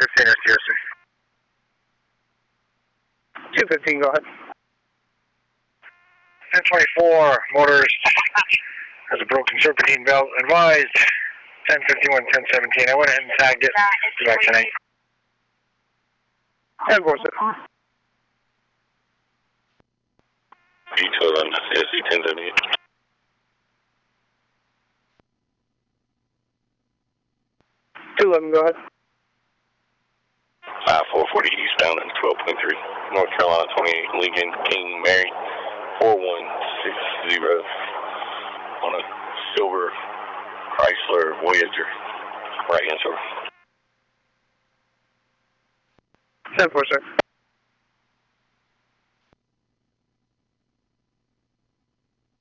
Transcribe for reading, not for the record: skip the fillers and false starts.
215 or seriously. 215, go ahead. 1024, motors has a broken serpentine belt. Advised 1051, 1017. I went ahead and tagged it to vaccinate. 1047. B211, SC 1078. 211, go ahead. 440 eastbound and 12.3. North Carolina 28, Lincoln, King Mary, 4160 on a silver Chrysler Voyager. Right answer. 1047.